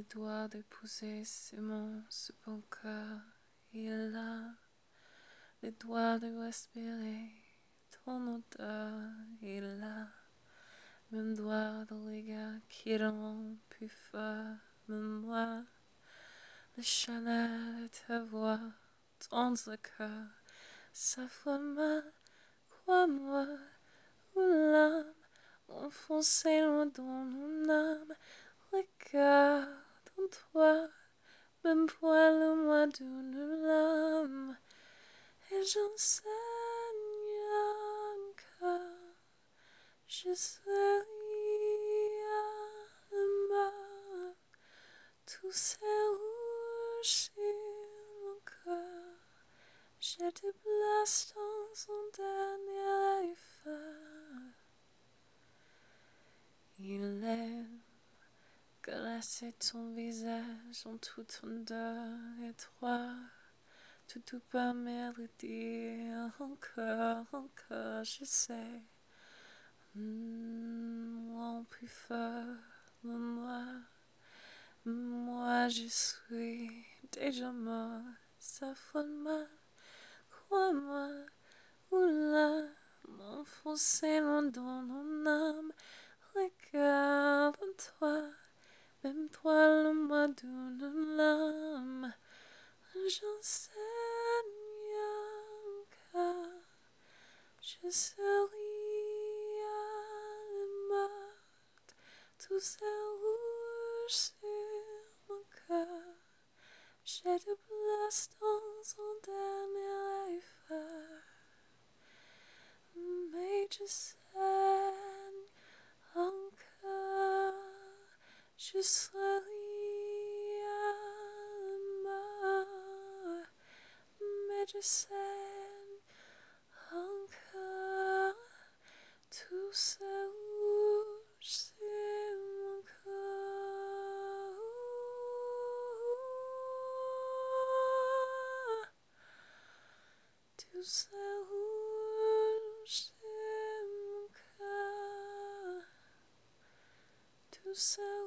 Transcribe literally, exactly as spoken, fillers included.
le doigt d'épouser Simon, ce bon cœur, il a le doigt de respirer ton odeur, il a même doigt de regard qui rend plus fort, moi, le chaleur de ta voix dans le cœur, sa voix mal, crois-moi, où l'âme enfoncée loin dans mon âme, regarde en toi, même poil moi d'une lame, et j'enseigne encore, je serai à mort, tout s'éroule sur mon cœur, je te place dans son dernier effort. Il aime glacer ton visage en toute tendeur et toi, tout tout permet de dire encore, encore, je sais, mm, mon plus fort, moi, moi je suis déjà mort, ça fait mal, crois-moi, oula, m'enfoncer loin dans mon âme, regarde en toi, même toi le moi d'une lame, j'enseigne encore, je serai à la mort, tout ça rouge sur mon cœur, j'ai de place dans son dernier effort, mais je saigne encore, je serai à la mort, mais je saigne encore, tout ça rouge sur mon corps, tout ça rouge sur mon corps, tout ça